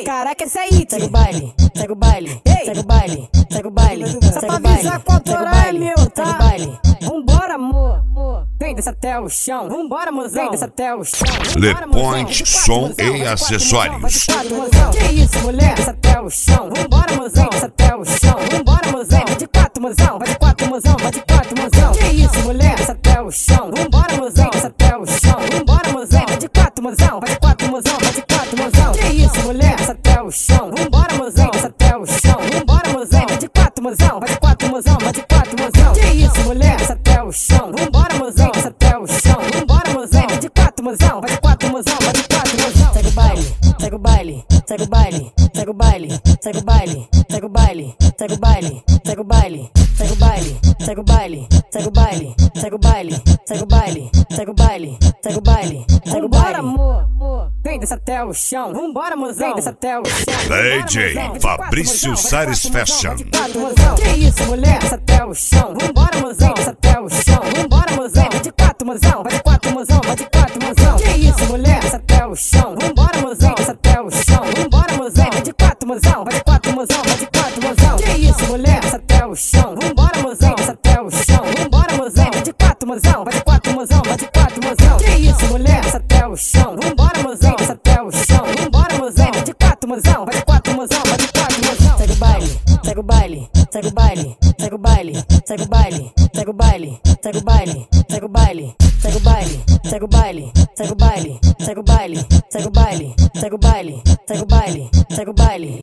Ei, caraca, esse aí, segue o baile, segue o baile, segue o baile, segue o baile, só pra avisar que o autoral é meu, tá? segue o baile. Vambora, amor. Vem desce até o chão. Vambora, mozão. Vem desce até o chão. Le Point Som e Acessórios. Que isso, mulher? Desce até o chão. Vambora, mozão. Desce até o chão. Vambora, mozão. Vai de quatro, mozão. Vai de quatro, mozão. Vai de quatro, mozão. Que isso, mulher? Desce até o chão. Vambora, mozão. Desce até o chão. Vambora, mozão. Vai de quatro, mozão. Vai de quatro, mozão. Vai de quatro, mozão. Que isso, mulher? Desce até o chão. Vambora, mozão. Desce até o chão. Vambora, mozão. Vai de quatro, mozão. Vai de quatro, mozão. Vai de quatro, mozão. Que isso, mulher? Desce até o chão. Vambora, mozão. Desce até o chão. Vambora, mozão. Vai de quatro, mozão. Vai de quatro, mozão. Vai de quatro, mozão. Segue o baile, segue o baile, segue o baile, segue o baile, segue o baile, segue o baile, segue o baile, segue o baile, segue o baile, segue o baile, segue o baile, segue o baile, segue o baile, segue o baile, segue o baile, segue o Vambora, baile. amor. Vem desce até o chão. Vambora, mozão. Vem desce até o chão. DJ Fabrício Sares Fashion. Que isso, mulher? Desce até o chão. Vambora, mozão. Desce até o chão. Vambora, mozão. Vai de quatro, mozão. Vai de quatro, mozão. Vai de quatro, mozão. Que isso, mulher? Desce até o chão. Vambora, mozão. Desce até o chão. Vambora, mozão. Vai de quatro, mozão. Vai de quatro, mozão. Vai de quatro, mozão. Que isso, mulher? Desce até o chão. Vambora, mozão. Desce até o chão. Vambora, mozão. Vai de quatro, mozão. Vai de quatro, mozão. Vai de quatro, mozão. Que isso, mulher? Desce até o chão. Vambora, mozão. Desce até o chão. Vambora, mozão. Vai de quatro, mozão. Vai de quatro, mozão. Vai de quatro, mozão. Segue o baile, segue o baile, segue o baile, segue o baile, segue o baile, segue o baile, segue o baile, segue o baile, segue o baile, segue o baile, segue o baile, segue o baile, segue o baile, segue o baile, segue o baile, segue o baile.